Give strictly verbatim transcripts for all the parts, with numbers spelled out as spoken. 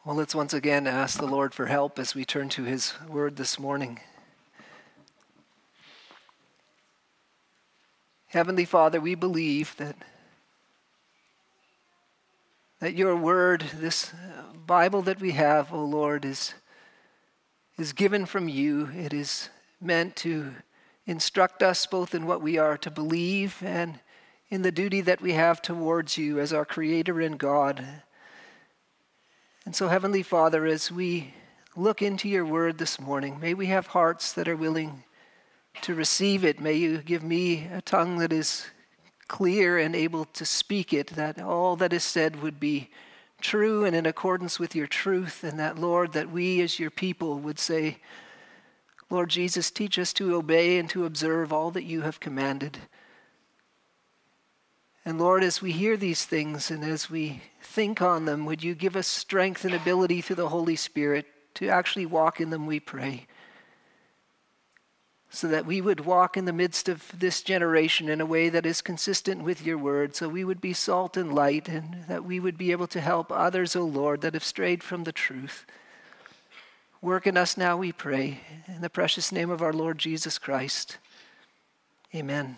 Well, let's once again ask the Lord for help as we turn to his word this morning. Heavenly Father, we believe that, that your word, this Bible that we have, O Lord, is, is given from you. It is meant to instruct us both in what we are to believe and in the duty that we have towards you as our Creator and God. And so, Heavenly Father, as we look into your word this morning, may we have hearts that are willing to receive it. May you give me a tongue that is clear and able to speak it, that all that is said would be true and in accordance with your truth, and that, Lord, that we as your people would say, Lord Jesus, teach us to obey and to observe all that you have commanded. And Lord, as we hear these things and as we think on them, would you give us strength and ability through the Holy Spirit to actually walk in them, we pray, so that we would walk in the midst of this generation in a way that is consistent with your word, so we would be salt and light, and that we would be able to help others, O Lord, that have strayed from the truth. Work in us now, we pray, in the precious name of our Lord Jesus Christ. Amen.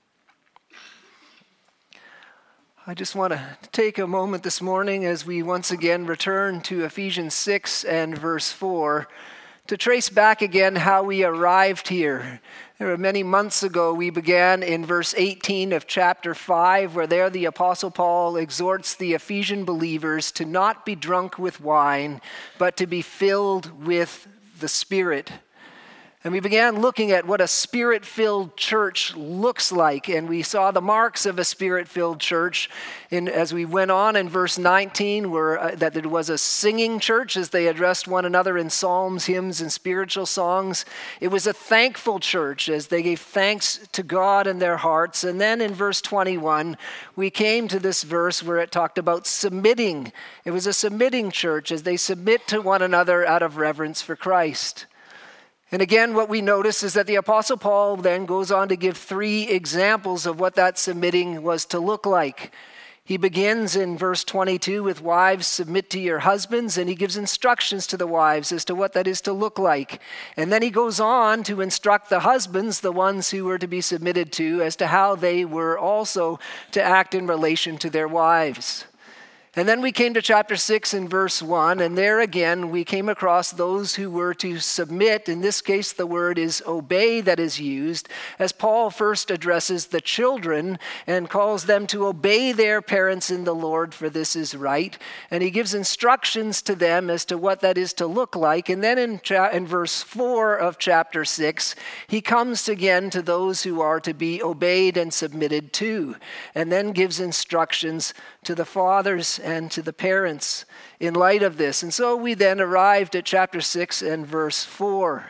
I just want to take a moment this morning as we once again return to Ephesians six and verse four to trace back again how we arrived here. There were many months ago we began in verse eighteen of chapter five, where there the Apostle Paul exhorts the Ephesian believers to not be drunk with wine, but to be filled with the Spirit. And we began looking at what a Spirit-filled church looks like, and we saw the marks of a Spirit-filled church in, as we went on in verse nineteen, where uh, that it was a singing church as they addressed one another in psalms, hymns, and spiritual songs. It was a thankful church as they gave thanks to God in their hearts. And then in verse twenty-one, we came to this verse where it talked about submitting. It was a submitting church as they submit to one another out of reverence for Christ. And again, what we notice is that the Apostle Paul then goes on to give three examples of what that submitting was to look like. He begins in verse twenty-two with wives, submit to your husbands, and he gives instructions to the wives as to what that is to look like. And then he goes on to instruct the husbands, the ones who were to be submitted to, as to how they were also to act in relation to their wives. And then we came to chapter six and verse one, and there again we came across those who were to submit. In this case, the word is obey that is used, as Paul first addresses the children and calls them to obey their parents in the Lord, for this is right. And he gives instructions to them as to what that is to look like. And then in, cha- in verse four of chapter six, he comes again to those who are to be obeyed and submitted to, and then gives instructions to the fathers and to the parents in light of this. And so we then arrived at chapter six and verse four.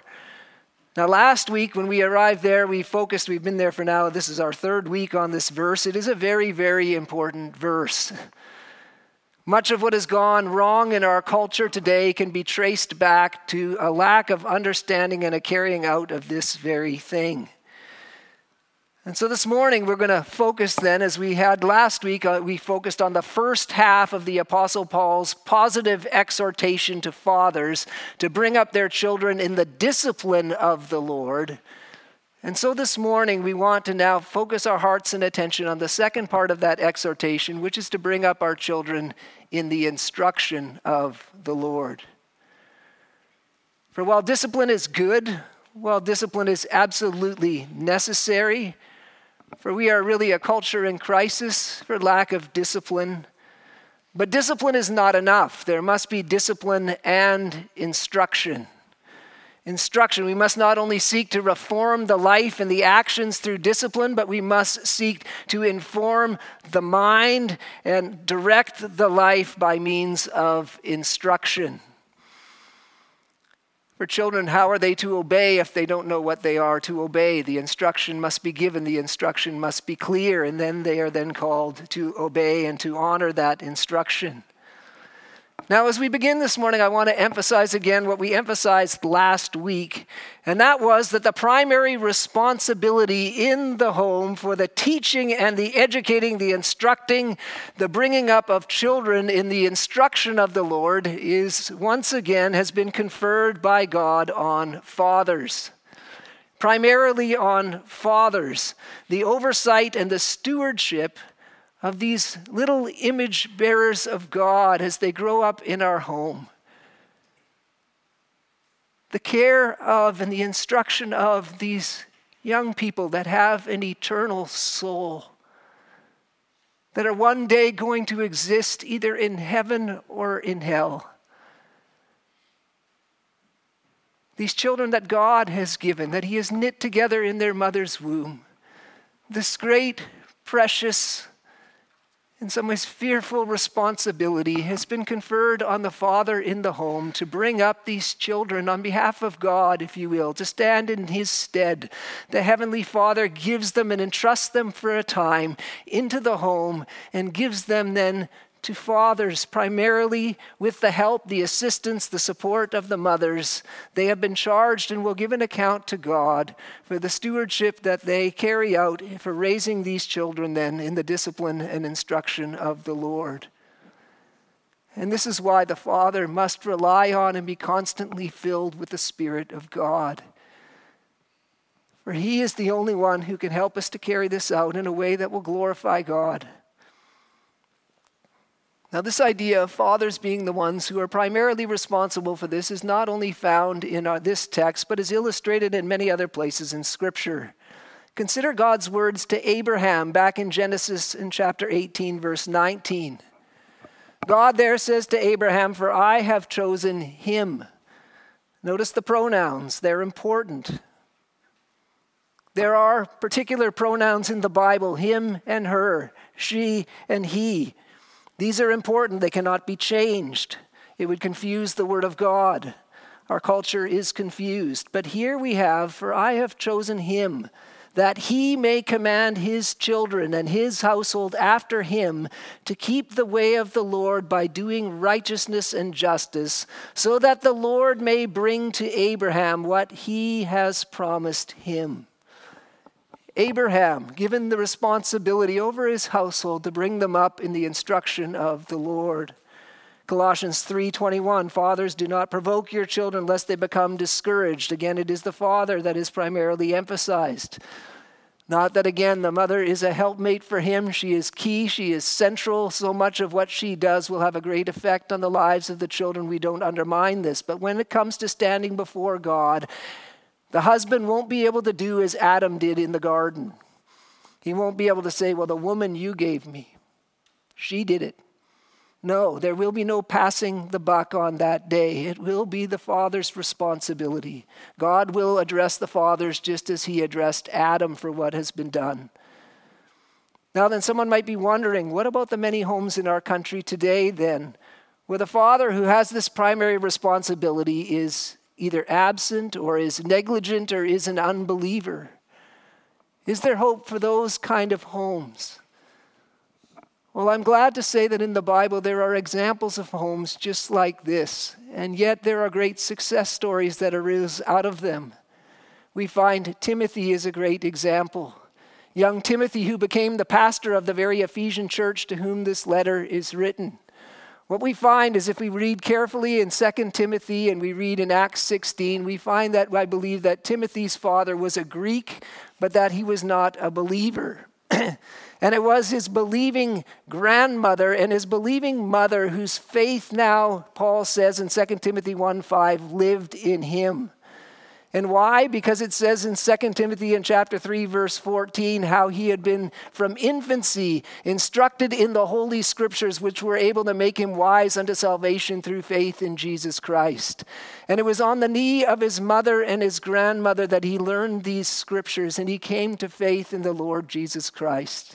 Now last week when we arrived there, we focused, we've been there for now, this is our third week on this verse. It is a very, very important verse. Much of what has gone wrong in our culture today can be traced back to a lack of understanding and a carrying out of this very thing. And so this morning we're going to focus then, as we had last week, uh, we focused on the first half of the Apostle Paul's positive exhortation to fathers to bring up their children in the discipline of the Lord. And so this morning we want to now focus our hearts and attention on the second part of that exhortation, which is to bring up our children in the instruction of the Lord. For while discipline is good, while discipline is absolutely necessary, for we are really a culture in crisis for lack of discipline. But discipline is not enough. There must be discipline and instruction. Instruction. We must not only seek to reform the life and the actions through discipline, but we must seek to inform the mind and direct the life by means of instruction. For children, how are they to obey if they don't know what they are to obey? The instruction must be given, the instruction must be clear, and then they are then called to obey and to honor that instruction. Now, as we begin this morning, I want to emphasize again what we emphasized last week, and that was that the primary responsibility in the home for the teaching and the educating, the instructing, the bringing up of children in the instruction of the Lord is once again has been conferred by God on fathers. Primarily on fathers, the oversight and the stewardship of these little image bearers of God as they grow up in our home. The care of and the instruction of these young people that have an eternal soul, that are one day going to exist either in heaven or in hell. These children that God has given, that He has knit together in their mother's womb. This great, precious, in some ways fearful responsibility has been conferred on the father in the home to bring up these children on behalf of God, if you will, to stand in His stead. The Heavenly Father gives them and entrusts them for a time into the home and gives them then to fathers, primarily with the help, the assistance, the support of the mothers. They have been charged and will give an account to God for the stewardship that they carry out for raising these children then in the discipline and instruction of the Lord. And this is why the father must rely on and be constantly filled with the Spirit of God. For He is the only one who can help us to carry this out in a way that will glorify God. Now, this idea of fathers being the ones who are primarily responsible for this is not only found in our, this text, but is illustrated in many other places in Scripture. Consider God's words to Abraham back in Genesis in chapter eighteen, verse nineteen. God there says to Abraham, "For I have chosen him." Notice the pronouns, they're important. There are particular pronouns in the Bible, him and her, she and he. These are important. They cannot be changed. It would confuse the Word of God. Our culture is confused. But here we have, "For I have chosen him, that he may command his children and his household after him to keep the way of the Lord by doing righteousness and justice, so that the Lord may bring to Abraham what he has promised him." Abraham, given the responsibility over his household to bring them up in the instruction of the Lord. Colossians three twenty-one, "Fathers, do not provoke your children lest they become discouraged." Again, it is the father that is primarily emphasized. Not that, again, the mother is a helpmate for him. She is key. She is central. So much of what she does will have a great effect on the lives of the children. We don't undermine this. But when it comes to standing before God, the husband won't be able to do as Adam did in the garden. He won't be able to say, "Well, the woman you gave me, she did it." No, there will be no passing the buck on that day. It will be the father's responsibility. God will address the fathers just as He addressed Adam for what has been done. Now then, someone might be wondering, what about the many homes in our country today then, where the father who has this primary responsibility is either absent or is negligent or is an unbeliever? Is there hope for those kind of homes? Well, I'm glad to say that in the Bible there are examples of homes just like this, and yet there are great success stories that arise out of them. We find Timothy is a great example. Young Timothy, who became the pastor of the very Ephesian church to whom this letter is written. What we find is if we read carefully in Second Timothy and we read in Acts sixteen, we find that I believe that Timothy's father was a Greek, but that he was not a believer. And it was his believing grandmother and his believing mother whose faith now, Paul says in Second Timothy one five, lived in him. And why? Because it says in Second Timothy in chapter three, verse fourteen, how he had been from infancy instructed in the Holy Scriptures, which were able to make him wise unto salvation through faith in Jesus Christ. And it was on the knee of his mother and his grandmother that he learned these Scriptures, and he came to faith in the Lord Jesus Christ.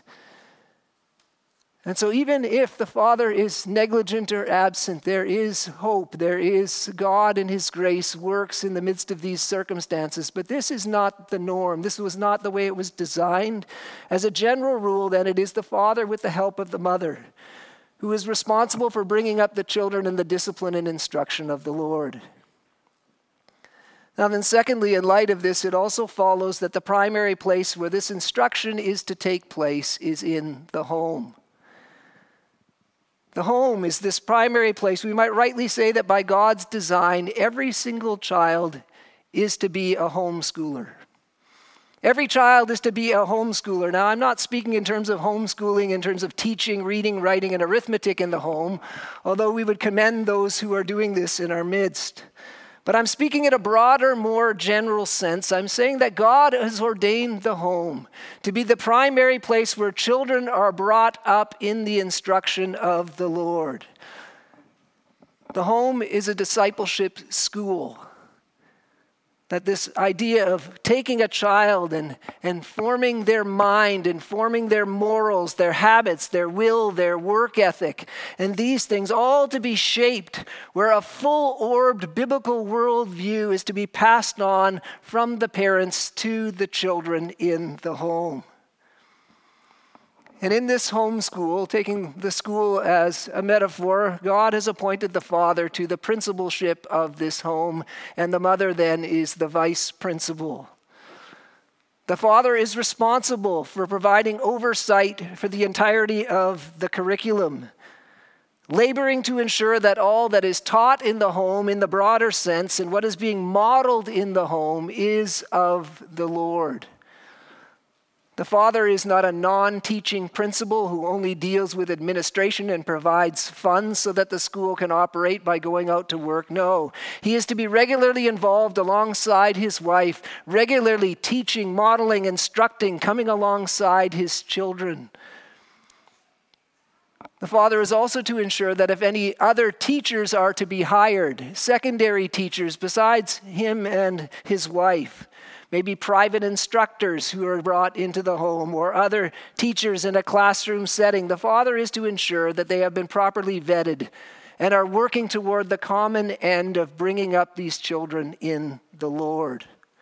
And so even if the father is negligent or absent, there is hope. There is God and His grace works in the midst of these circumstances. But this is not the norm. This was not the way it was designed. As a general rule, then, it is the father with the help of the mother who is responsible for bringing up the children in the discipline and instruction of the Lord. Now then, secondly, in light of this, it also follows that the primary place where this instruction is to take place is in the home. The home is this primary place. We might rightly say that by God's design, every single child is to be a homeschooler. Every child is to be a homeschooler. Now, I'm not speaking in terms of homeschooling, in terms of teaching, reading, writing, and arithmetic in the home, although we would commend those who are doing this in our midst. But I'm speaking in a broader, more general sense. I'm saying that God has ordained the home to be the primary place where children are brought up in the instruction of the Lord. The home is a discipleship school. That this idea of taking a child and, and forming their mind and forming their morals, their habits, their will, their work ethic, and these things all to be shaped where a full-orbed biblical worldview is to be passed on from the parents to the children in the home. And in this home school, taking the school as a metaphor, God has appointed the father to the principalship of this home, and the mother then is the vice principal. The father is responsible for providing oversight for the entirety of the curriculum, laboring to ensure that all that is taught in the home in the broader sense and what is being modeled in the home is of the Lord. The father is not a non-teaching principal who only deals with administration and provides funds so that the school can operate by going out to work. No, he is to be regularly involved alongside his wife, regularly teaching, modeling, instructing, coming alongside his children. The father is also to ensure that if any other teachers are to be hired, secondary teachers besides him and his wife, maybe private instructors who are brought into the home or other teachers in a classroom setting, the father is to ensure that they have been properly vetted and are working toward the common end of bringing up these children in the Lord.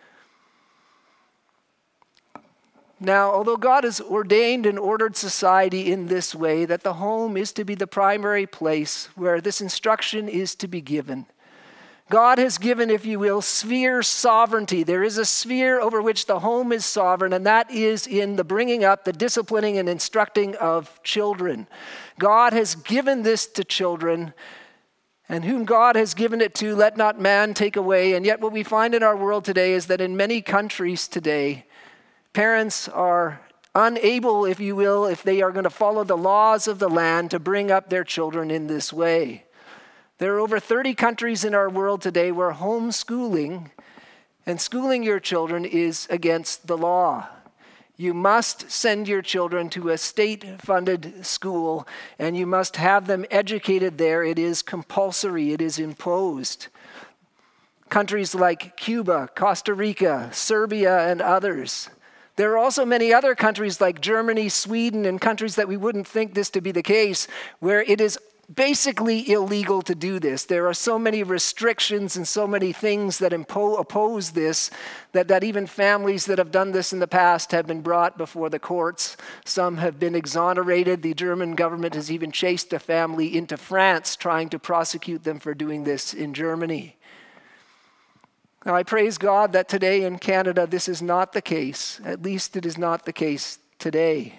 Now, although God has ordained and ordered society in this way, that the home is to be the primary place where this instruction is to be given, God has given, if you will, sphere sovereignty. There is a sphere over which the home is sovereign, and that is in the bringing up, the disciplining, and instructing of children. God has given this to children, and whom God has given it to, let not man take away. And yet what we find in our world today is that in many countries today, parents are unable, if you will, if they are going to follow the laws of the land, to bring up their children in this way. There are over thirty countries in our world today where homeschooling and schooling your children is against the law. You must send your children to a state-funded school, and you must have them educated there. It is compulsory. It is imposed. Countries like Cuba, Costa Rica, Serbia, and others. There are also many other countries like Germany, Sweden, and countries that we wouldn't think this to be the case, where it is basically illegal to do this. There are so many restrictions and so many things that impo- oppose this that, that even families that have done this in the past have been brought before the courts. Some have been exonerated. The German government has even chased a family into France trying to prosecute them for doing this in Germany. Now, I praise God that today in Canada this is not the case. At least it is not the case today.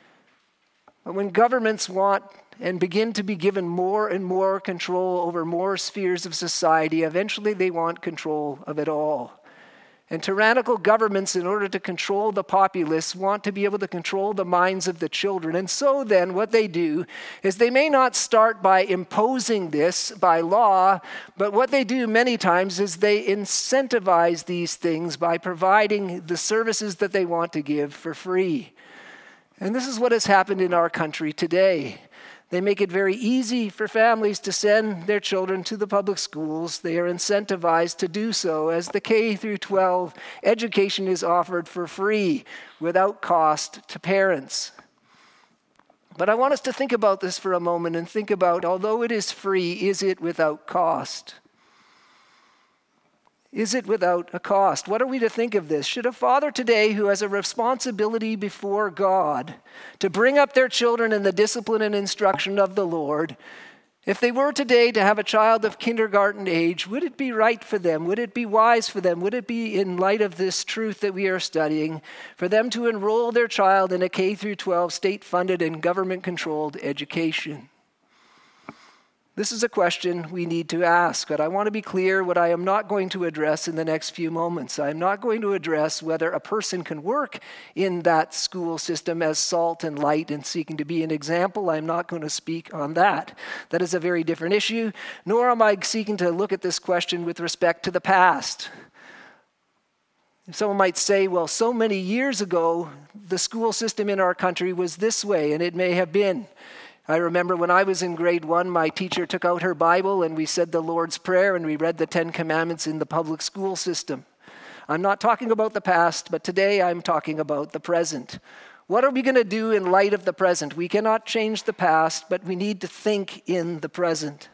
But when governments want and begin to be given more and more control over more spheres of society, eventually they want control of it all. And tyrannical governments, in order to control the populace, want to be able to control the minds of the children. And so then what they do is they may not start by imposing this by law, but what they do many times is they incentivize these things by providing the services that they want to give for free. And this is what has happened in our country today. They make it very easy for families to send their children to the public schools. They are incentivized to do so as the K through twelve education is offered for free without cost to parents. But I want us to think about this for a moment and think about, although it is free, is it without cost? Is it without a cost? What are we to think of this? Should a father today who has a responsibility before God to bring up their children in the discipline and instruction of the Lord, if they were today to have a child of kindergarten age, would it be right for them? Would it be wise for them? Would it be in light of this truth that we are studying for them to enroll their child in a K through twelve state-funded and government-controlled education? This is a question we need to ask, but I want to be clear what I am not going to address in the next few moments. I am not going to address whether a person can work in that school system as salt and light and seeking to be an example. I'm not going to speak on that. That is a very different issue, nor am I seeking to look at this question with respect to the past. Someone might say, well, so many years ago, the school system in our country was this way, and it may have been. I remember when I was in grade one, my teacher took out her Bible and we said the Lord's Prayer and we read the Ten Commandments in the public school system. I'm not talking about the past, but today I'm talking about the present. What are we going to do in light of the present? We cannot change the past, but we need to think in the present.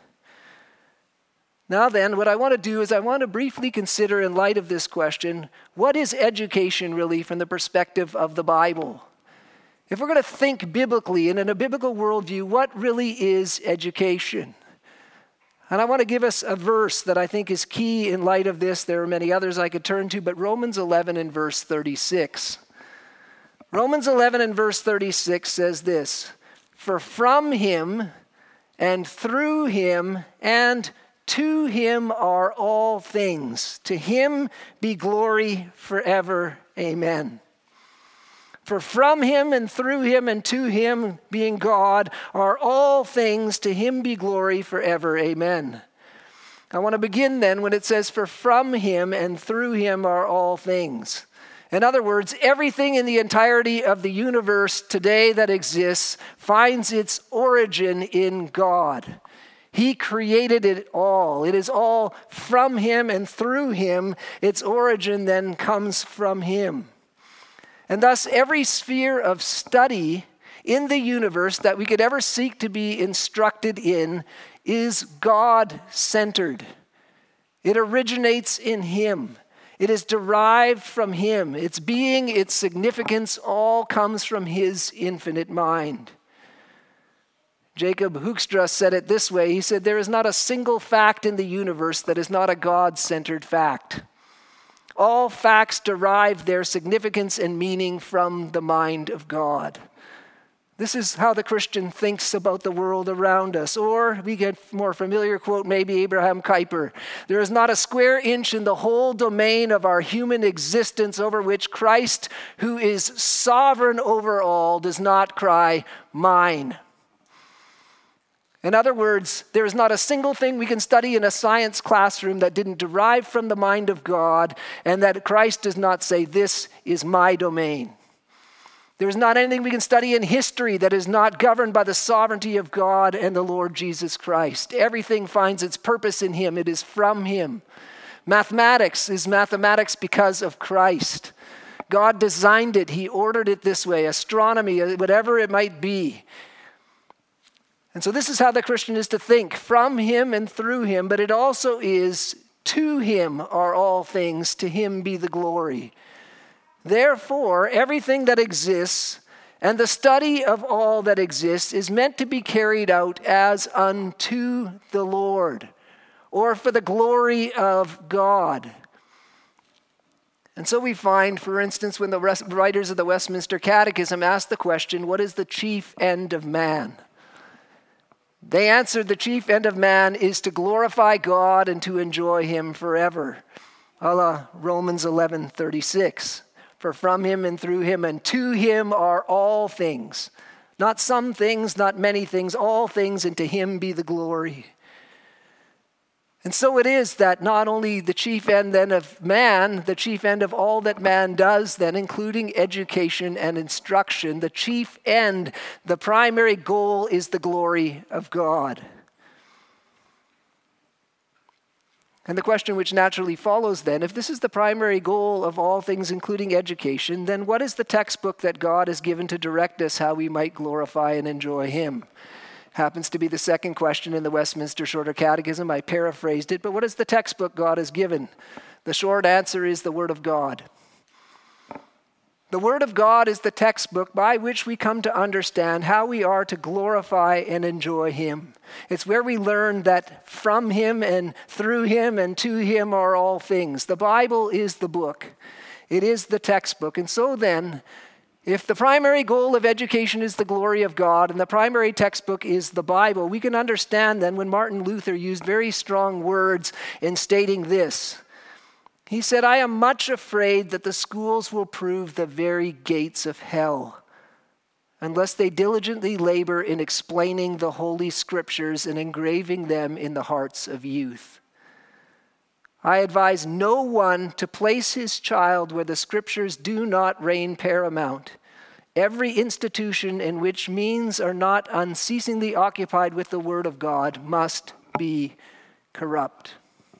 Now then, what I want to do is I want to briefly consider in light of this question, what is education really from the perspective of the Bible? If we're going to think biblically and in a biblical worldview, what really is education? And I want to give us a verse that I think is key in light of this. There are many others I could turn to, but Romans eleven and verse thirty-six. Romans eleven and verse thirty-six says this, "For from him and through him and to him are all things. To him be glory forever. Amen." For from him and through him and to him, being God, are all things. To him be glory forever. Amen. I want to begin then when it says, for from him and through him are all things. In other words, everything in the entirety of the universe today that exists finds its origin in God. He created it all. It is all from him and through him. Its origin then comes from him. And thus, every sphere of study in the universe that we could ever seek to be instructed in is God-centered. It originates in him. It is derived from him. Its being, its significance, all comes from his infinite mind. Jacob Hoekstra said it this way. He said, there is not a single fact in the universe that is not a God-centered fact. All facts derive their significance and meaning from the mind of God. This is how the Christian thinks about the world around us. Or we get a more familiar quote, maybe Abraham Kuyper. There is not a square inch in the whole domain of our human existence over which Christ, who is sovereign over all, does not cry, mine. In other words, there is not a single thing we can study in a science classroom that didn't derive from the mind of God and that Christ does not say, this is my domain. There's not anything we can study in history that is not governed by the sovereignty of God and the Lord Jesus Christ. Everything finds its purpose in him. It is from him. Mathematics is mathematics because of Christ. God designed it. He ordered it this way. Astronomy, whatever it might be. And so this is how the Christian is to think, from him and through him, but it also is to him are all things, to him be the glory. Therefore, everything that exists and the study of all that exists is meant to be carried out as unto the Lord, or for the glory of God. And so we find, for instance, when the writers of the Westminster Catechism ask the question, what is the chief end of man? They answered, the chief end of man is to glorify God and to enjoy him forever. A la Romans eleven thirty-six. For from him and through him and to him are all things. Not some things, not many things, all things, and to him be the glory. And so it is that not only the chief end then of man, the chief end of all that man does then, including education and instruction, the chief end, the primary goal is the glory of God. And the question which naturally follows then, if this is the primary goal of all things, including education, then what is the textbook that God has given to direct us how we might glorify and enjoy him? Happens to be the second question in the Westminster Shorter Catechism. I paraphrased it, but what is the textbook God has given? The short answer is the Word of God. The Word of God is the textbook by which we come to understand how we are to glorify and enjoy Him. It's where we learn that from Him and through Him and to Him are all things. The Bible is the book. It is the textbook. And so then, if the primary goal of education is the glory of God and the primary textbook is the Bible, we can understand then when Martin Luther used very strong words in stating this. He said, "I am much afraid that the schools will prove the very gates of hell unless they diligently labor in explaining the Holy Scriptures and engraving them in the hearts of youth. I advise no one to place his child where the Scriptures do not reign paramount. Every institution in which means are not unceasingly occupied with the Word of God must be corrupt."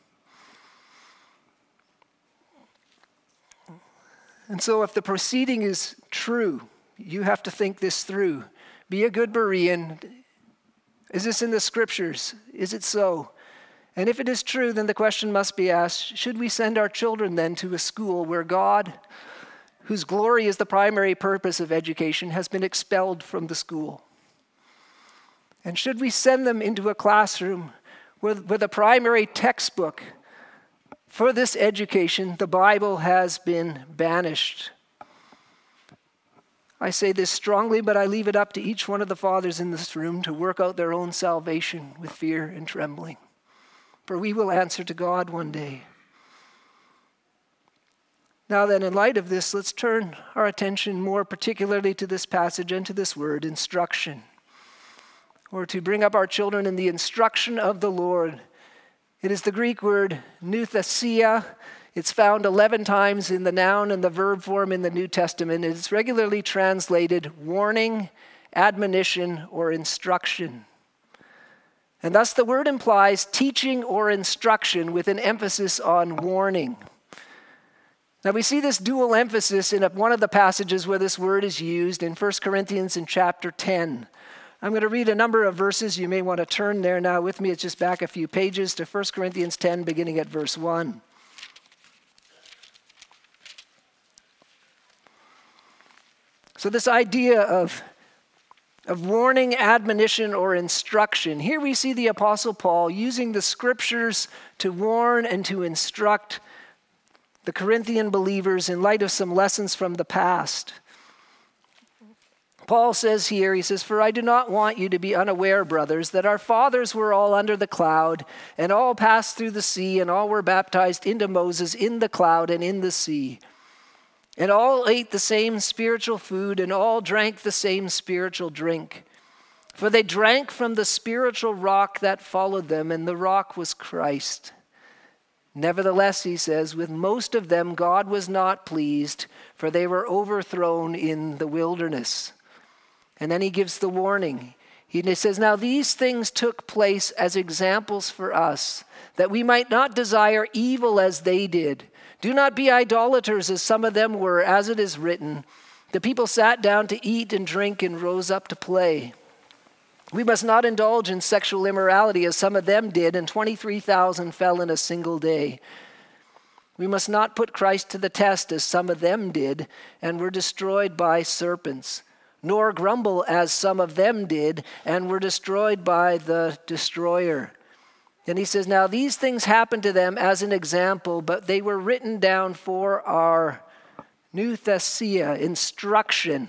And so if the proceeding is true, you have to think this through. Be a good Berean. Is this in the Scriptures? Is it so? And if it is true, then the question must be asked, should we send our children then to a school where God, whose glory is the primary purpose of education, has been expelled from the school? And should we send them into a classroom where, where the primary textbook for this education, the Bible, has been banished? I say this strongly, but I leave it up to each one of the fathers in this room to work out their own salvation with fear and trembling. For we will answer to God one day. Now then, in light of this, let's turn our attention more particularly to this passage and to this word, instruction. Or to bring up our children in the instruction of the Lord. It is the Greek word nouthesia. It's found eleven times in the noun and the verb form in the New Testament. It's regularly translated warning, admonition, or instruction. And thus the word implies teaching or instruction with an emphasis on warning. Now we see this dual emphasis in one of the passages where this word is used in First Corinthians in chapter ten. I'm going to read a number of verses. You may want to turn there now with me. It's just back a few pages to First Corinthians ten, beginning at verse one. So this idea of, of warning, admonition, or instruction. Here we see the Apostle Paul using the Scriptures to warn and to instruct the Corinthian believers in light of some lessons from the past. Paul says here, he says, "For I do not want you to be unaware, brothers, that our fathers were all under the cloud, and all passed through the sea, and all were baptized into Moses in the cloud and in the sea. And all ate the same spiritual food, and all drank the same spiritual drink. For they drank from the spiritual rock that followed them, and the rock was Christ. Nevertheless," he says, "with most of them God was not pleased, for they were overthrown in the wilderness." And then he gives the warning. He says, "Now these things took place as examples for us, that we might not desire evil as they did. Do not be idolaters as some of them were, as it is written, the people sat down to eat and drink and rose up to play. We must not indulge in sexual immorality as some of them did, and twenty-three thousand fell in a single day. We must not put Christ to the test as some of them did, and were destroyed by serpents. Nor grumble as some of them did, and were destroyed by the destroyer." And he says, "Now these things happened to them as an example, but they were written down for our nouthesia, instruction,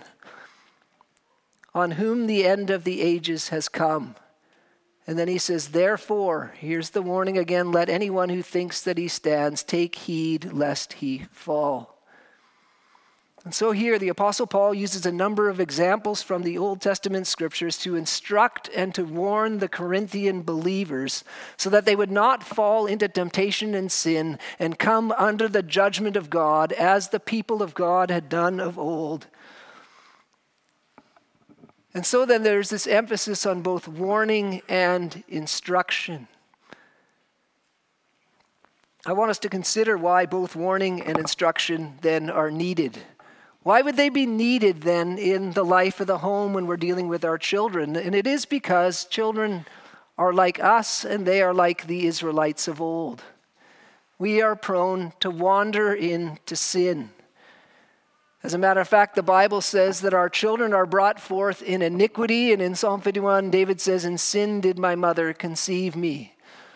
on whom the end of the ages has come." And then he says, "Therefore," here's the warning again, "let anyone who thinks that he stands take heed lest he fall." And so here the Apostle Paul uses a number of examples from the Old Testament scriptures to instruct and to warn the Corinthian believers so that they would not fall into temptation and sin and come under the judgment of God as the people of God had done of old. And so then there's this emphasis on both warning and instruction. I want us to consider why both warning and instruction then are needed. Why would they be needed then in the life of the home when we're dealing with our children? And it is because children are like us and they are like the Israelites of old. we are prone to wander into sin. As a matter of fact, the Bible says that our children are brought forth in iniquity, and in Psalm fifty-one, David says, "In sin did my mother conceive me."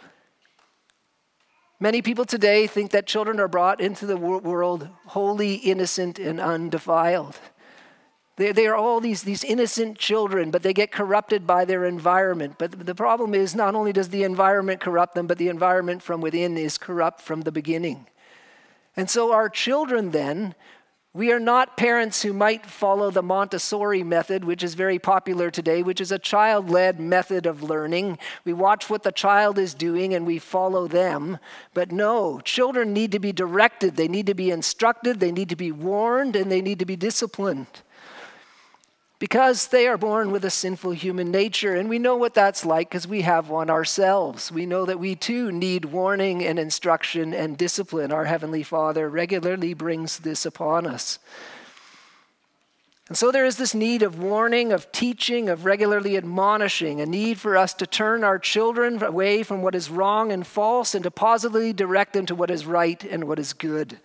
Many people today think that children are brought into the world holy, innocent, and undefiled. They, they are all these, these innocent children, but they get corrupted by their environment. But the problem is, not only does the environment corrupt them, but the environment from within is corrupt from the beginning. And so our children then, we are not parents who might follow the Montessori method, which is very popular today, which is a child-led method of learning. We watch what the child is doing and we follow them. But no, children need to be directed. They need to be instructed. They need to be warned, and they need to be disciplined. Because they are born with a sinful human nature, and we know what that's like because we have one ourselves. We know that we too need warning and instruction and discipline. Our Heavenly Father regularly brings this upon us. And so there is this need of warning, of teaching, of regularly admonishing, a need for us to turn our children away from what is wrong and false and to positively direct them to what is right and what is good.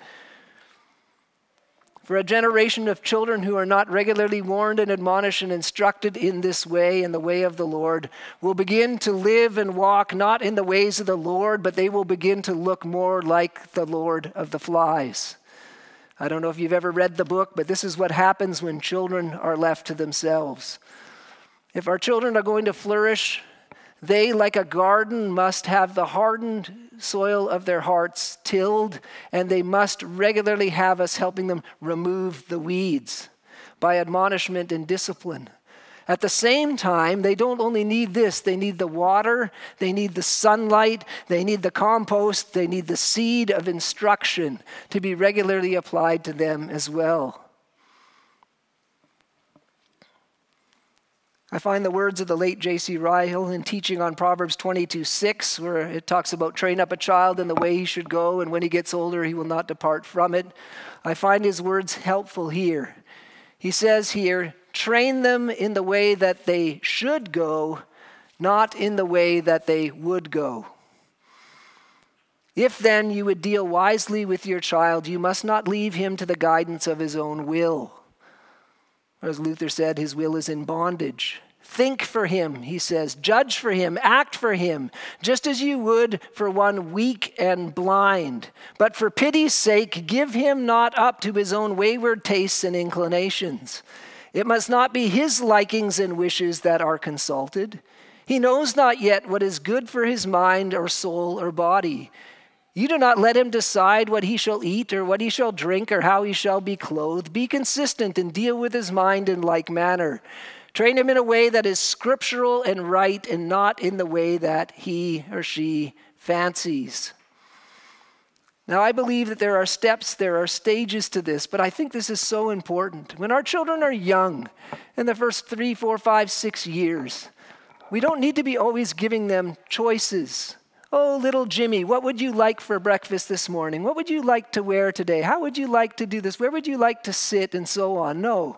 For a generation of children who are not regularly warned and admonished and instructed in this way, in the way of the Lord, will begin to live and walk not in the ways of the Lord, but they will begin to look more like the Lord of the Flies. I don't know if you've ever read the book, but this is what happens when children are left to themselves. If our children are going to flourish, they, like a garden, must have the hardened soil of their hearts tilled, and they must regularly have us helping them remove the weeds by admonishment and discipline. At the same time, they don't only need this, they need the water, they need the sunlight, they need the compost, they need the seed of instruction to be regularly applied to them as well. I find the words of the late J C Ryle in teaching on Proverbs twenty-two six, where it talks about train up a child in the way he should go, and when he gets older, he will not depart from it. I find his words helpful here. He says here, train them in the way that they should go, not in the way that they would go. If then you would deal wisely with your child, you must not leave him to the guidance of his own will. As Luther said, his will is in bondage. Think for him, he says. Judge for him. Act for him, just as you would for one weak and blind. But for pity's sake, give him not up to his own wayward tastes and inclinations. It must not be his likings and wishes that are consulted. He knows not yet what is good for his mind or soul or body. You do not let him decide what he shall eat or what he shall drink or how he shall be clothed. Be consistent and deal with his mind in like manner. Train him in a way that is scriptural and right and not in the way that he or she fancies. Now, I believe that there are steps, there are stages to this, but I think this is so important. When our children are young, in the first three, four, five, six years, we don't need to be always giving them choices. Oh, little Jimmy, what would you like for breakfast this morning? What would you like to wear today? How would you like to do this? Where would you like to sit? And so on. No.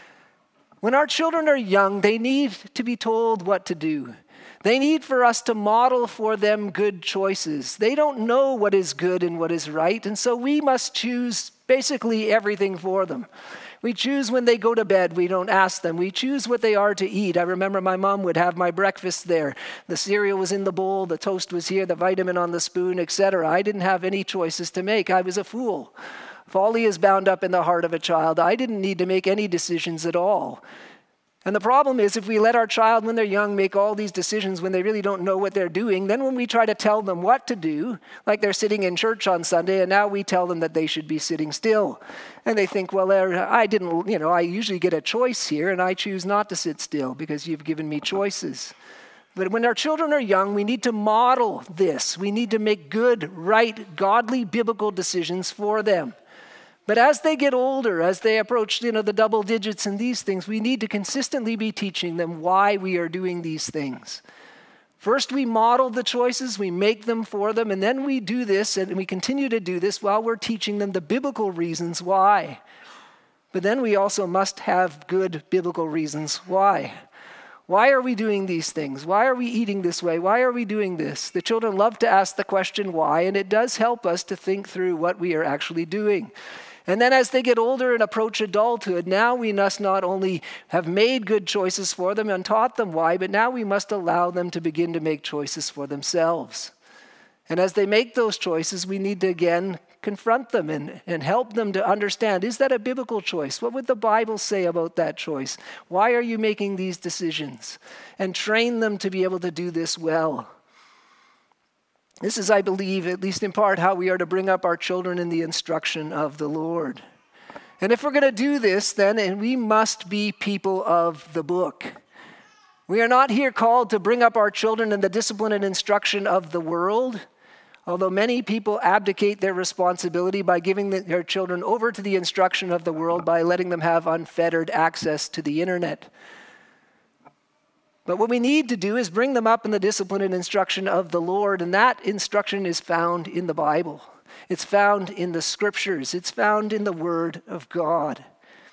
When our children are young, they need to be told what to do. They need for us to model for them good choices. They don't know what is good and what is right, and so we must choose basically everything for them. We choose when they go to bed. We don't ask them. We choose what they are to eat. I remember my mom would have my breakfast there. The cereal was in the bowl, the toast was here, the vitamin on the spoon, et cetera. I didn't have any choices to make. I was a fool. Folly is bound up in the heart of a child. I didn't need to make any decisions at all. And the problem is, if we let our child when they're young make all these decisions when they really don't know what they're doing, then when we try to tell them what to do, like they're sitting in church on Sunday, and now we tell them that they should be sitting still. And they think, well, I didn't, you know, I usually get a choice here, and I choose not to sit still because you've given me choices. But when our children are young, we need to model this. We need to make good, right, godly, biblical decisions for them. But as they get older, as they approach, you know, the double digits and these things, we need to consistently be teaching them why we are doing these things. First, we model the choices, we make them for them, and then we do this, and we continue to do this while we're teaching them the biblical reasons why. But then we also must have good biblical reasons why. Why are we doing these things? Why are we eating this way? Why are we doing this? The children love to ask the question why, and it does help us to think through what we are actually doing. And then as they get older and approach adulthood, now we must not only have made good choices for them and taught them why, but now we must allow them to begin to make choices for themselves. And as they make those choices, we need to again confront them and, and help them to understand, is that a biblical choice? What would the Bible say about that choice? Why are you making these decisions? And train them to be able to do this well. This is, I believe, at least in part, how we are to bring up our children in the instruction of the Lord. And if we're going to do this, then and we must be people of the book. We are not here called to bring up our children in the discipline and instruction of the world, although many people abdicate their responsibility by giving their children over to the instruction of the world by letting them have unfettered access to the internet. But what we need to do is bring them up in the discipline and instruction of the Lord, and that instruction is found in the Bible. It's found in the Scriptures. It's found in the Word of God.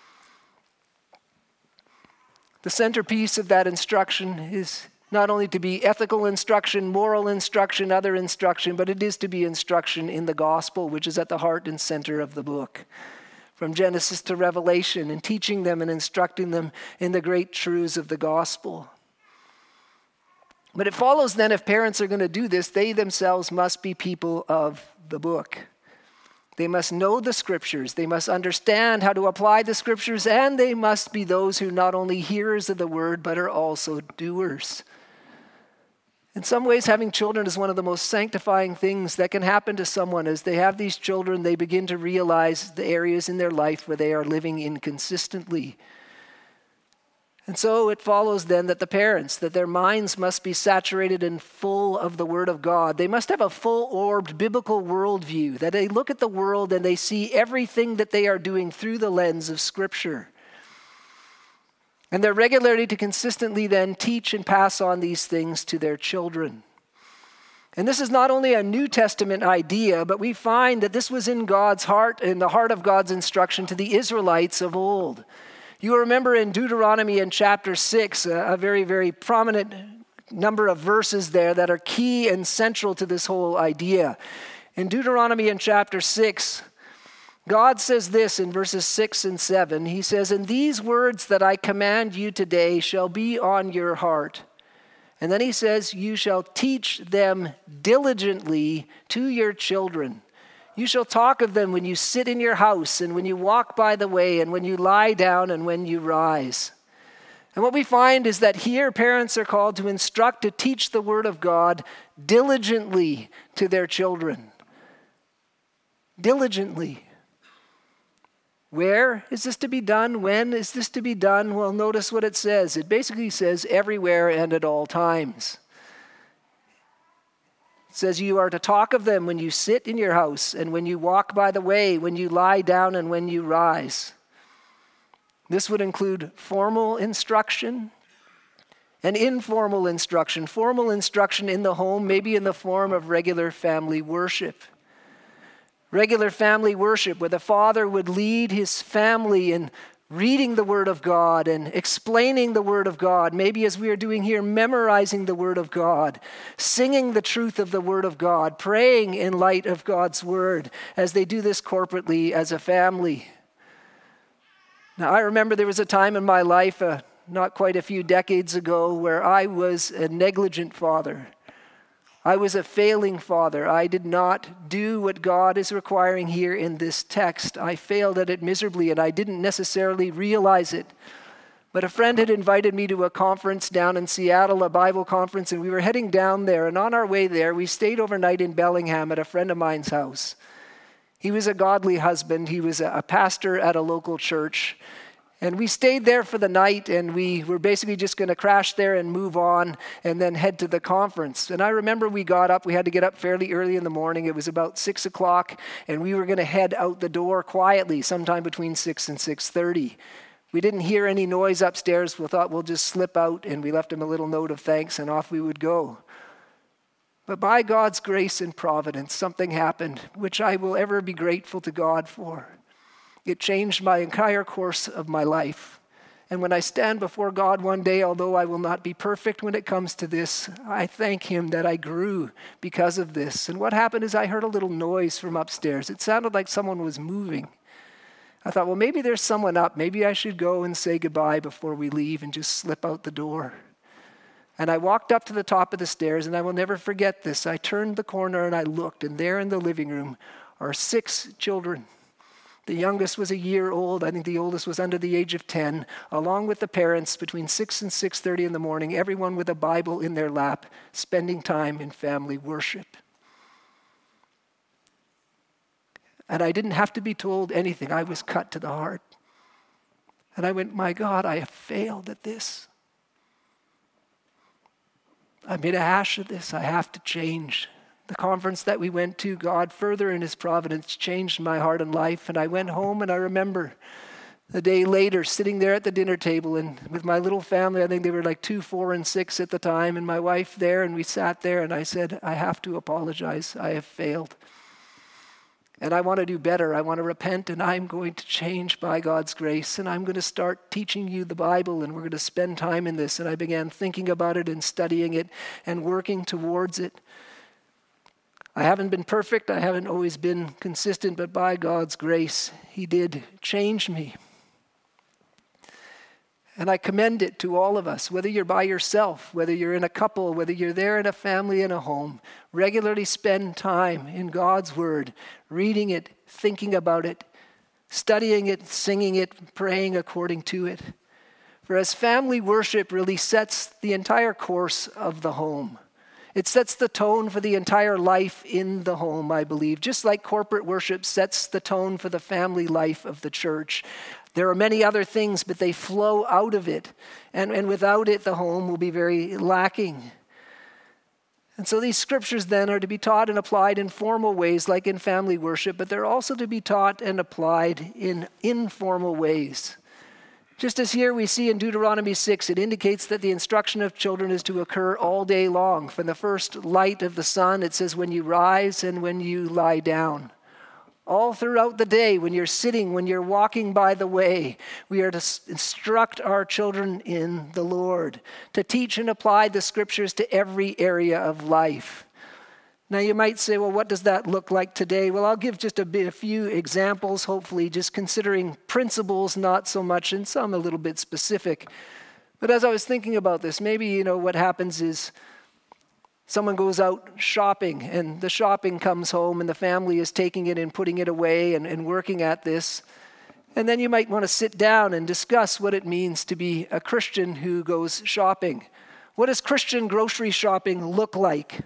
The centerpiece of that instruction is not only to be ethical instruction, moral instruction, other instruction, but it is to be instruction in the gospel, which is at the heart and center of the book. From Genesis to Revelation, and teaching them and instructing them in the great truths of the gospel. But it follows then, if parents are going to do this, they themselves must be people of the book. They must know the Scriptures. They must understand how to apply the Scriptures, and they must be those who not only hearers of the word, but are also doers. In some ways, having children is one of the most sanctifying things that can happen to someone. As they have these children, they begin to realize the areas in their life where they are living inconsistently. And so it follows then that the parents, that their minds must be saturated and full of the Word of God. They must have a full-orbed biblical worldview, that they look at the world and they see everything that they are doing through the lens of Scripture. And they're regularly to consistently then teach and pass on these things to their children. And this is not only a New Testament idea, but we find that this was in God's heart, in the heart of God's instruction to the Israelites of old. You remember in Deuteronomy in chapter six, a, a very, very prominent number of verses there that are key and central to this whole idea. In Deuteronomy in chapter six, God says this in verses six and seven. He says, "And these words that I command you today shall be on your heart." And then he says, "You shall teach them diligently to your children. You shall talk of them when you sit in your house and when you walk by the way and when you lie down and when you rise." And what we find is that here parents are called to instruct, to teach the Word of God diligently to their children. Diligently. Where is this to be done? When is this to be done? Well, notice what it says. It basically says everywhere and at all times. It says you are to talk of them when you sit in your house and when you walk by the way, when you lie down and when you rise. This would include formal instruction and informal instruction. Formal instruction in the home, maybe in the form of regular family worship. Regular family worship where the father would lead his family in reading the Word of God and explaining the Word of God. Maybe as we are doing here, memorizing the Word of God, singing the truth of the Word of God, praying in light of God's Word as they do this corporately as a family. Now, I remember there was a time in my life, uh, not quite a few decades ago, where I was a negligent father. I was a failing father. I did not do what God is requiring here in this text. I failed at it miserably, and I didn't necessarily realize it. But a friend had invited me to a conference down in Seattle, a Bible conference, and we were heading down there. And on our way there, we stayed overnight in Bellingham at a friend of mine's house. He was a godly husband. He was a pastor at a local church. And we stayed there for the night, and we were basically just going to crash there and move on and then head to the conference. And I remember we got up. We had to get up fairly early in the morning. It was about six o'clock, and we were going to head out the door quietly sometime between six and six thirty. We didn't hear any noise upstairs. We thought we'll just slip out, and we left him a little note of thanks, and off we would go. But by God's grace and providence, something happened, which I will ever be grateful to God for. It changed my entire course of my life. And when I stand before God one day, although I will not be perfect when it comes to this, I thank him that I grew because of this. And what happened is I heard a little noise from upstairs. It sounded like someone was moving. I thought, well, maybe there's someone up. Maybe I should go and say goodbye before we leave and just slip out the door. And I walked up to the top of the stairs, and I will never forget this. I turned the corner and I looked, and there in the living room are six children. The youngest was a year old. I think the oldest was under the age of ten, along with the parents between six and six thirty in the morning, everyone with a Bible in their lap, spending time in family worship. And I didn't have to be told anything. I was cut to the heart. And I went, my God, I have failed at this. I made a hash of this. I have to change. The conference that we went to, God further in his providence changed my heart and life. And I went home, and I remember a day later sitting there at the dinner table and with my little family. I think they were like two, four, and six at the time, and my wife there, and we sat there, and I said, I have to apologize. I have failed. And I want to do better. I want to repent, and I'm going to change by God's grace. And I'm going to start teaching you the Bible, and we're going to spend time in this. And I began thinking about it and studying it and working towards it. I haven't been perfect. I haven't always been consistent, but by God's grace, he did change me. And I commend it to all of us, whether you're by yourself, whether you're in a couple, whether you're there in a family, in a home. Regularly spend time in God's word, reading it, thinking about it, studying it, singing it, praying according to it. For as family worship really sets the entire course of the home. It sets the tone for the entire life in the home, I believe, just like corporate worship sets the tone for the family life of the church. There are many other things, but they flow out of it. And, and without it, the home will be very lacking. And so these scriptures then are to be taught and applied in formal ways, like in family worship, but they're also to be taught and applied in informal ways. Just as here we see in Deuteronomy six, it indicates that the instruction of children is to occur all day long. From the first light of the sun, it says when you rise and when you lie down. All throughout the day, when you're sitting, when you're walking by the way, we are to instruct our children in the Lord, to teach and apply the scriptures to every area of life. Now you might say, well, what does that look like today? Well, I'll give just a, bit, a few examples, hopefully, just considering principles, not so much, and some a little bit specific. But as I was thinking about this, maybe, you know, what happens is someone goes out shopping, and the shopping comes home, and the family is taking it and putting it away and, and working at this. And then you might want to sit down and discuss what it means to be a Christian who goes shopping. What does Christian grocery shopping look like?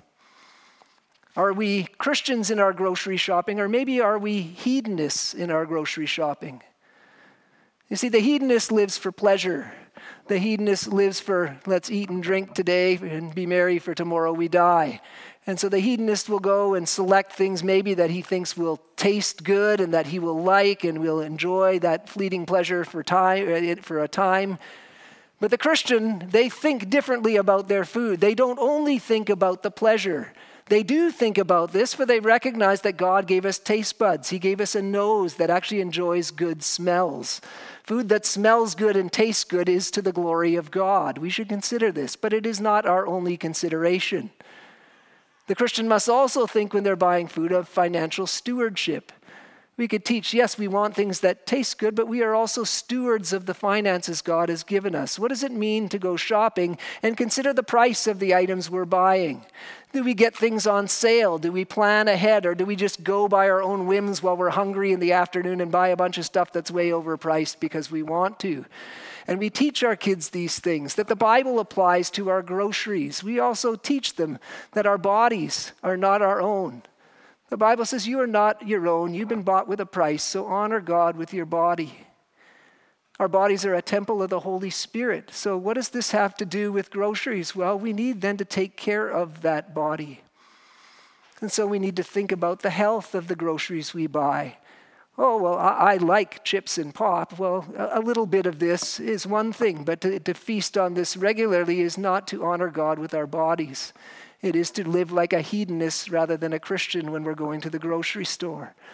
Are we Christians in our grocery shopping, or maybe are we hedonists in our grocery shopping? You see, the hedonist lives for pleasure. The hedonist lives for, let's eat and drink today and be merry, for tomorrow we die. And so the hedonist will go and select things maybe that he thinks will taste good and that he will like and will enjoy that fleeting pleasure for time, for a time. But the Christian, they think differently about their food. They don't only think about the pleasure. They do think about this, for they recognize that God gave us taste buds. He gave us a nose that actually enjoys good smells. Food that smells good and tastes good is to the glory of God. We should consider this, but it is not our only consideration. The Christian must also think, when they're buying food, of financial stewardship. We could teach, yes, we want things that taste good, but we are also stewards of the finances God has given us. What does it mean to go shopping and consider the price of the items we're buying? Do we get things on sale? Do we plan ahead, or do we just go by our own whims while we're hungry in the afternoon and buy a bunch of stuff that's way overpriced because we want to? And we teach our kids these things, that the Bible applies to our groceries. We also teach them that our bodies are not our own. The Bible says you are not your own. You've been bought with a price, so honor God with your body. Our bodies are a temple of the Holy Spirit. So what does this have to do with groceries? Well, we need then to take care of that body. And so we need to think about the health of the groceries we buy. Oh, well, I, I like chips and pop. Well, a, a little bit of this is one thing, but to, to feast on this regularly is not to honor God with our bodies. It is to live like a hedonist rather than a Christian when we're going to the grocery store.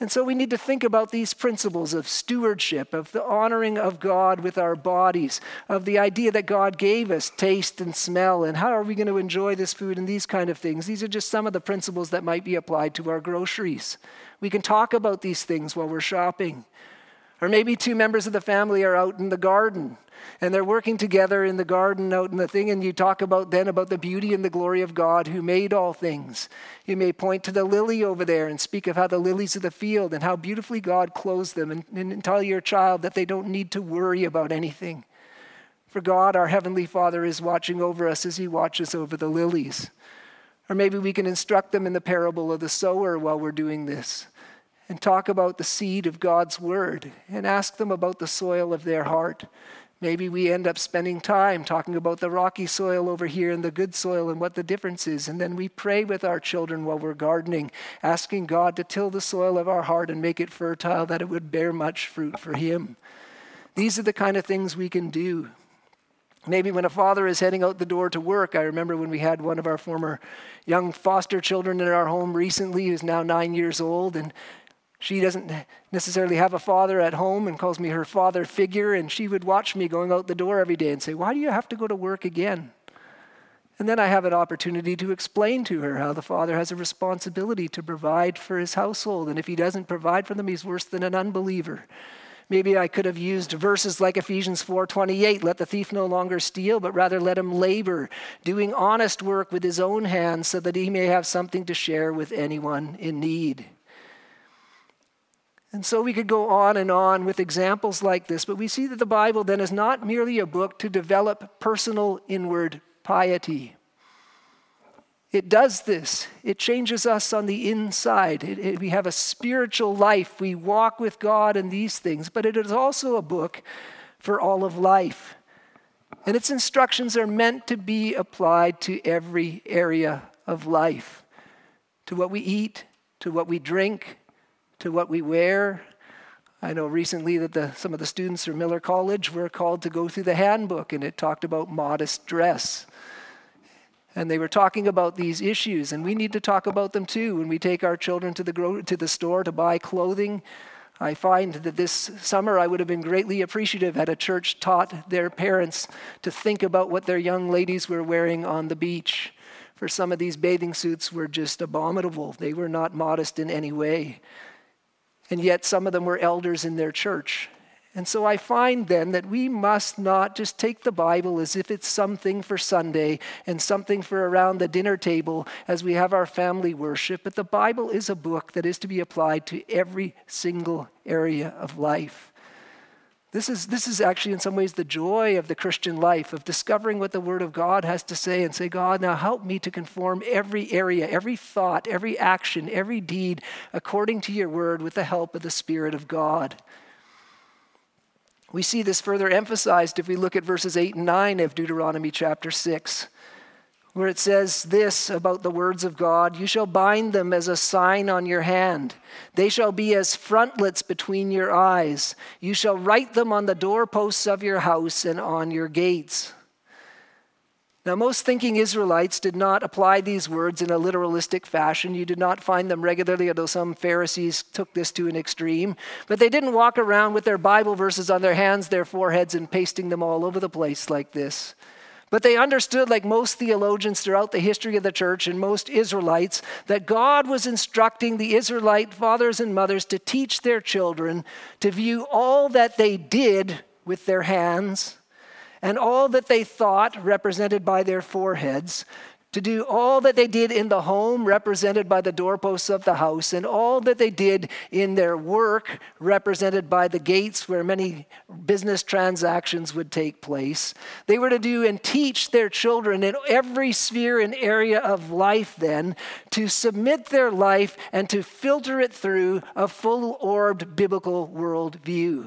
And so we need to think about these principles of stewardship, of the honoring of God with our bodies, of the idea that God gave us taste and smell, and how are we going to enjoy this food and these kind of things. These are just some of the principles that might be applied to our groceries. We can talk about these things while we're shopping. Or maybe two members of the family are out in the garden, and they're working together in the garden out in the thing, and you talk about then about the beauty and the glory of God who made all things. You may point to the lily over there and speak of how the lilies of the field and how beautifully God clothes them, and, and tell your child that they don't need to worry about anything. For God, our Heavenly Father, is watching over us as He watches over the lilies. Or maybe we can instruct them in the parable of the sower while we're doing this, and talk about the seed of God's word, and ask them about the soil of their heart. Maybe we end up spending time talking about the rocky soil over here and the good soil and what the difference is. And then we pray with our children while we're gardening, asking God to till the soil of our heart and make it fertile, that it would bear much fruit for Him. These are the kind of things we can do. Maybe when a father is heading out the door to work, I remember when we had one of our former young foster children in our home recently, who's now nine years old, and she doesn't necessarily have a father at home and calls me her father figure, and she would watch me going out the door every day and say, "Why do you have to go to work again?" And then I have an opportunity to explain to her how the father has a responsibility to provide for his household, and if he doesn't provide for them, he's worse than an unbeliever. Maybe I could have used verses like Ephesians four twenty-eight, let the thief no longer steal, but rather let him labor, doing honest work with his own hands so that he may have something to share with anyone in need. And so we could go on and on with examples like this, but we see that the Bible then is not merely a book to develop personal inward piety. It does this. It changes us on the inside. It, it, we have a spiritual life. We walk with God in these things, but it is also a book for all of life. And its instructions are meant to be applied to every area of life, to what we eat, to what we drink, to what we wear. I know recently that the, some of the students from Miller College were called to go through the handbook, and it talked about modest dress. And they were talking about these issues, and we need to talk about them too when we take our children to the gro- to the store to buy clothing. I find that this summer I would have been greatly appreciative had a church taught their parents to think about what their young ladies were wearing on the beach. For some of these bathing suits were just abominable. They were not modest in any way. And yet some of them were elders in their church. And so I find then that we must not just take the Bible as if it's something for Sunday and something for around the dinner table as we have our family worship, but the Bible is a book that is to be applied to every single area of life. This is, this is actually in some ways the joy of the Christian life, of discovering what the Word of God has to say and say, God, now help me to conform every area, every thought, every action, every deed according to your Word with the help of the Spirit of God. We see this further emphasized if we look at verses eight and nine of Deuteronomy chapter six, where it says this about the words of God, you shall bind them as a sign on your hand. They shall be as frontlets between your eyes. You shall write them on the doorposts of your house and on your gates. Now, most thinking Israelites did not apply these words in a literalistic fashion. You did not find them regularly, although some Pharisees took this to an extreme. But they didn't walk around with their Bible verses on their hands, their foreheads, and pasting them all over the place like this. But they understood, like most theologians throughout the history of the church and most Israelites, that God was instructing the Israelite fathers and mothers to teach their children to view all that they did with their hands and all that they thought, represented by their foreheads, to do all that they did in the home, represented by the doorposts of the house, and all that they did in their work, represented by the gates where many business transactions would take place. They were to do and teach their children in every sphere and area of life then to submit their life and to filter it through a full-orbed biblical worldview.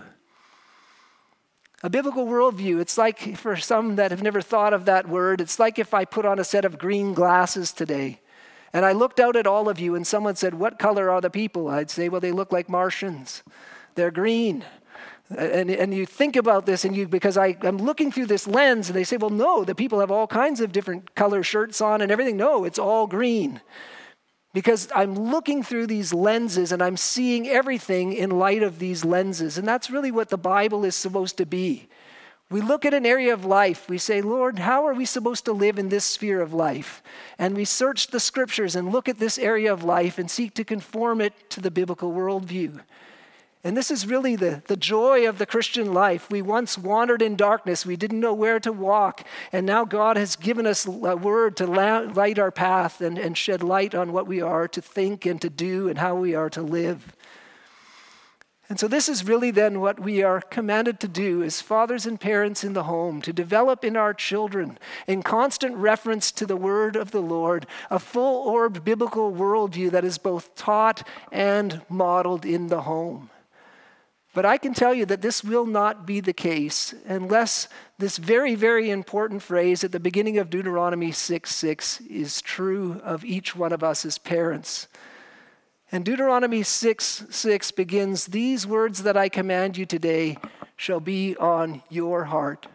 A biblical worldview, it's like, for some that have never thought of that word, it's like if I put on a set of green glasses today and I looked out at all of you and someone said, what color are the people? I'd say, well, they look like Martians. They're green. And, and you think about this, and you because I, I'm looking through this lens, and they say, well, no, the people have all kinds of different color shirts on and everything. No, it's all green. because I'm looking through these lenses and I'm seeing everything in light of these lenses. And that's really what the Bible is supposed to be. We look at an area of life, we say, Lord, how are we supposed to live in this sphere of life? And we search the scriptures and look at this area of life and seek to conform it to the biblical worldview. And this is really the, the joy of the Christian life. We once wandered in darkness. We didn't know where to walk. And now God has given us a word to light our path and, and shed light on what we are to think and to do and how we are to live. And so this is really then what we are commanded to do as fathers and parents in the home, to develop in our children, in constant reference to the word of the Lord, a full-orbed biblical worldview that is both taught and modeled in the home. But I can tell you that this will not be the case unless this very, very important phrase at the beginning of Deuteronomy six six is true of each one of us as parents. And Deuteronomy six six begins, "These words that I command you today shall be on your heart."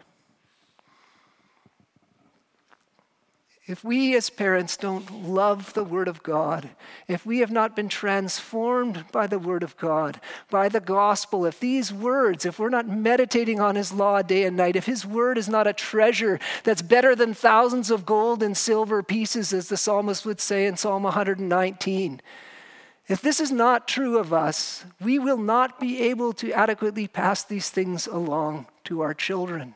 If we as parents don't love the Word of God, if we have not been transformed by the Word of God, by the gospel, if these words, if we're not meditating on His law day and night, if His Word is not a treasure that's better than thousands of gold and silver pieces, as the psalmist would say in Psalm one nineteen, if this is not true of us, we will not be able to adequately pass these things along to our children.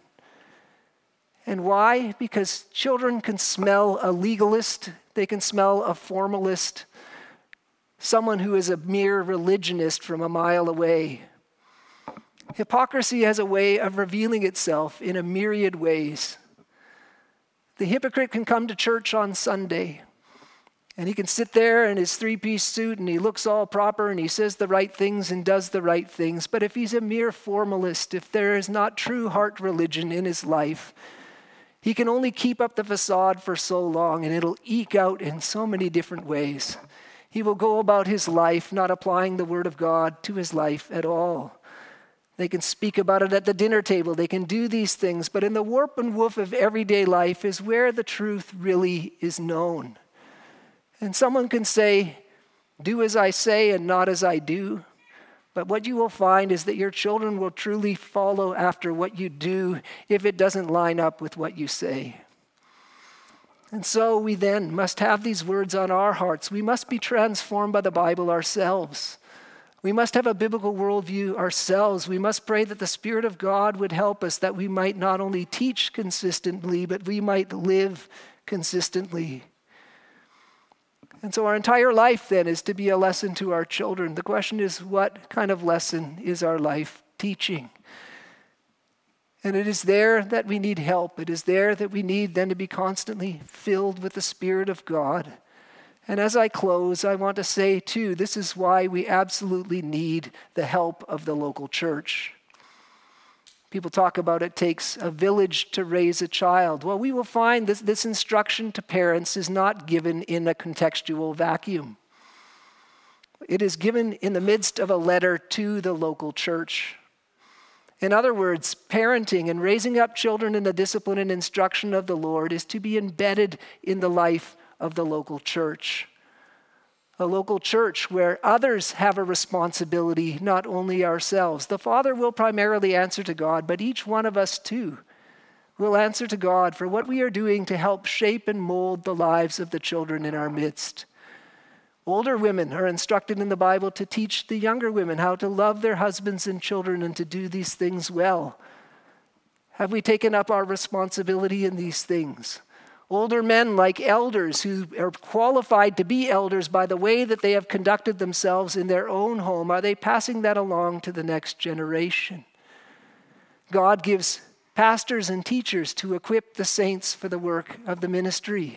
And why? Because children can smell a legalist, they can smell a formalist, someone who is a mere religionist from a mile away. Hypocrisy has a way of revealing itself in a myriad ways. The hypocrite can come to church on Sunday, and he can sit there in his three-piece suit and he looks all proper and he says the right things and does the right things. But if he's a mere formalist, if there is not true heart religion in his life, he can only keep up the facade for so long, and it'll eke out in so many different ways. He will go about his life not applying the Word of God to his life at all. They can speak about it at the dinner table. They can do these things, but in the warp and woof of everyday life is where the truth really is known. And someone can say, "Do as I say and not as I do." But what you will find is that your children will truly follow after what you do if it doesn't line up with what you say. And so we then must have these words on our hearts. We must be transformed by the Bible ourselves. We must have a biblical worldview ourselves. We must pray that the Spirit of God would help us, that we might not only teach consistently, but we might live consistently. And so our entire life then is to be a lesson to our children. The question is, what kind of lesson is our life teaching? And it is there that we need help. It is there that we need then to be constantly filled with the Spirit of God. And as I close, I want to say too, this is why we absolutely need the help of the local church. People talk about it takes a village to raise a child. Well, we will find that this instruction to parents is not given in a contextual vacuum. It is given in the midst of a letter to the local church. In other words, parenting and raising up children in the discipline and instruction of the Lord is to be embedded in the life of the local church. A local church where others have a responsibility, not only ourselves. The Father will primarily answer to God, but each one of us too will answer to God for what we are doing to help shape and mold the lives of the children in our midst. Older women are instructed in the Bible to teach the younger women how to love their husbands and children and to do these things well. Have we taken up our responsibility in these things? Older men like elders who are qualified to be elders by the way that they have conducted themselves in their own home, are they passing that along to the next generation? God gives pastors and teachers to equip the saints for the work of the ministry.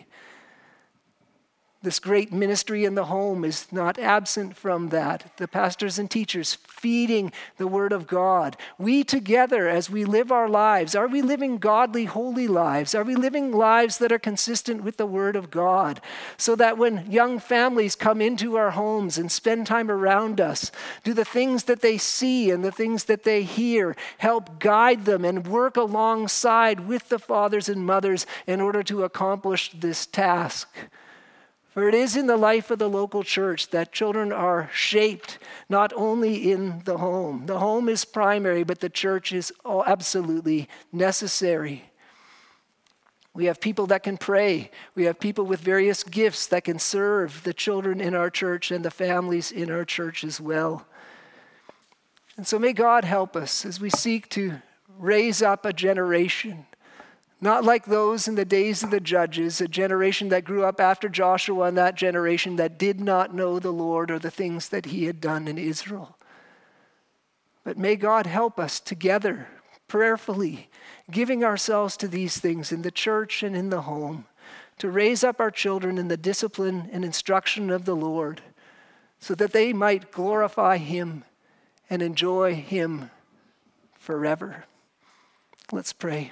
This great ministry in the home is not absent from that. The pastors and teachers feeding the Word of God. We together, as we live our lives, are we living godly, holy lives? Are we living lives that are consistent with the Word of God? So that when young families come into our homes and spend time around us, do the things that they see and the things that they hear help guide them and work alongside with the fathers and mothers in order to accomplish this task? For it is in the life of the local church that children are shaped, not only in the home. The home is primary, but the church is absolutely necessary. We have people that can pray. We have people with various gifts that can serve the children in our church and the families in our church as well. And so may God help us as we seek to raise up a generation, not like those in the days of the judges, a generation that grew up after Joshua and that generation that did not know the Lord or the things that he had done in Israel. But may God help us together, prayerfully, giving ourselves to these things in the church and in the home, to raise up our children in the discipline and instruction of the Lord, so that they might glorify him and enjoy him forever. Let's pray.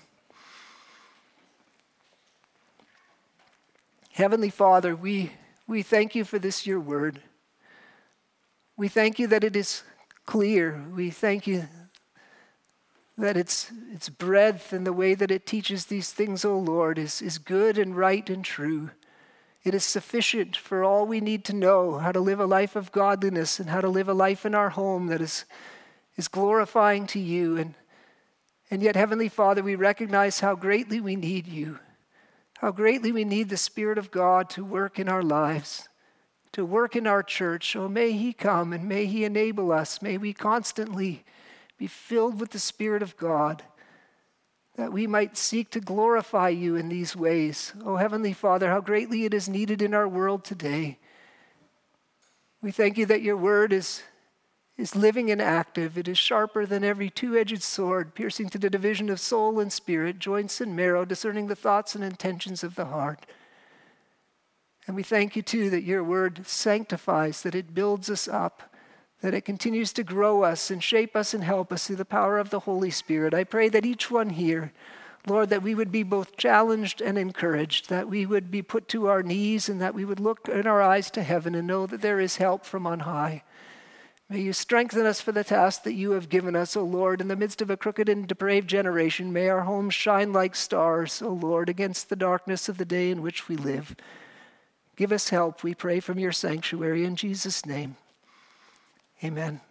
Heavenly Father, we, we thank you for this, your word. We thank you that it is clear. We thank you that its, its breadth and the way that it teaches these things, O Lord, is, is good and right and true. It is sufficient for all we need to know how to live a life of godliness and how to live a life in our home that is, is glorifying to you. And, and yet, Heavenly Father, we recognize how greatly we need you. How greatly we need the Spirit of God to work in our lives, to work in our church. Oh, may he come and may he enable us. May we constantly be filled with the Spirit of God, that we might seek to glorify you in these ways. Oh, Heavenly Father, how greatly it is needed in our world today. We thank you that your word is is living and active. It is sharper than every two-edged sword, piercing to the division of soul and spirit, joints and marrow, discerning the thoughts and intentions of the heart. And we thank you, too, that your word sanctifies, that it builds us up, that it continues to grow us and shape us and help us through the power of the Holy Spirit. I pray that each one here, Lord, that we would be both challenged and encouraged, that we would be put to our knees and that we would look in our eyes to heaven and know that there is help from on high. May you strengthen us for the task that you have given us, O Lord, in the midst of a crooked and depraved generation. May our homes shine like stars, O Lord, against the darkness of the day in which we live. Give us help, we pray, from your sanctuary. In Jesus' name, amen.